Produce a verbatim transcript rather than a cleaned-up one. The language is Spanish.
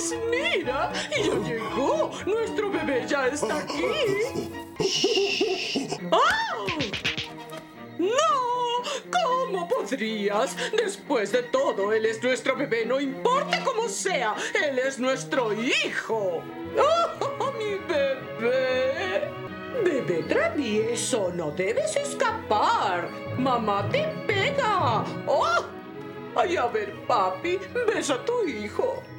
Pues mira, ya llegó. Nuestro bebé ya está aquí. ¡Oh! ¡No! ¿Cómo podrías? Después de todo, él es nuestro bebé, no importa cómo sea. Él es nuestro hijo. ¡Oh, mi bebé! Bebé travieso, no debes escapar. Mamá te pega. ¡Oh! Ay, a ver, papi, besa a tu hijo.